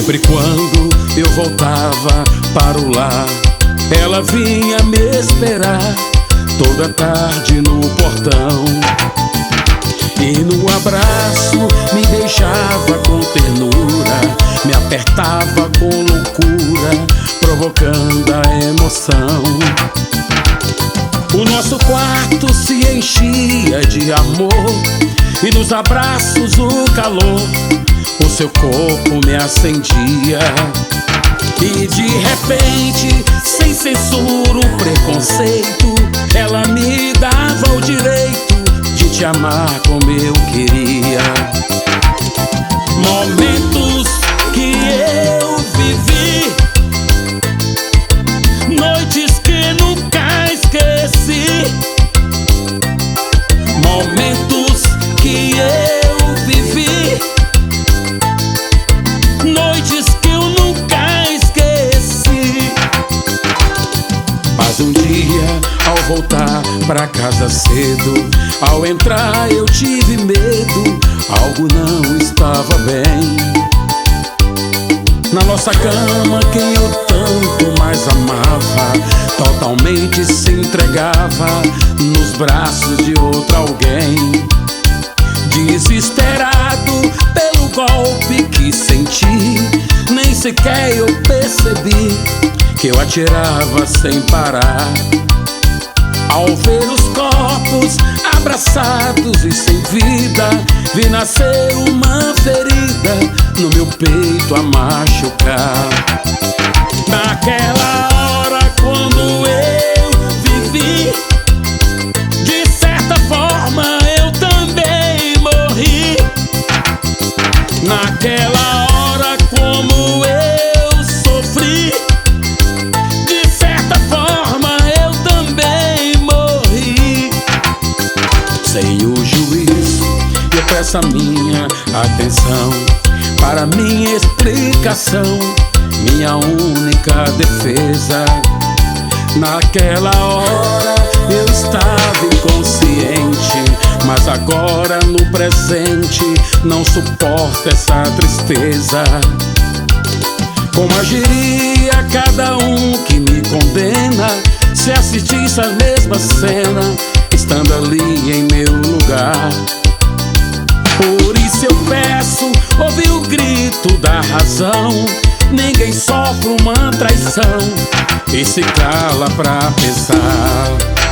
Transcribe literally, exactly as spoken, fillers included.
Sempre quando eu voltava para o lar, ela vinha me esperar toda tarde no portão. E no abraço me beijava com ternura, me apertava com loucura, provocando a emoção. O nosso quarto se enchia de amor, e nos abraços o calor, o seu corpo me acendia. E de repente, sem censura ou preconceito, ela me dava o direito de te amar como eu queria. Momentos que eu vivi, noites que nunca esqueci, momentos que eu vivi, noites que eu nunca esqueci. Mas um dia, ao voltar pra casa cedo, ao entrar eu tive medo, algo não estava bem. Na nossa cama, quem eu tanto mais amava, totalmente se entregava nos braços de outro alguém. Desesperado pelo golpe que senti, nem sequer eu percebi que eu atirava sem parar. Ao ver os corpos abraçados e sem vida, vi nascer uma ferida no meu peito a machucar. Naquela hora, quando eu vivi, de certa forma eu também morri. Naquela hora, como eu sofri, de certa forma eu também morri. Sem o juiz, eu peço a minha atenção para minha explicação, minha única defesa. Naquela hora eu estava inconsciente, mas agora no presente não suporto essa tristeza. Como agiria cada um que me condena se assistisse a mesma cena, estando ali em meu lugar? Por isso eu peço, ouve o grito da razão. Ninguém sofre uma traição e se cala pra pensar.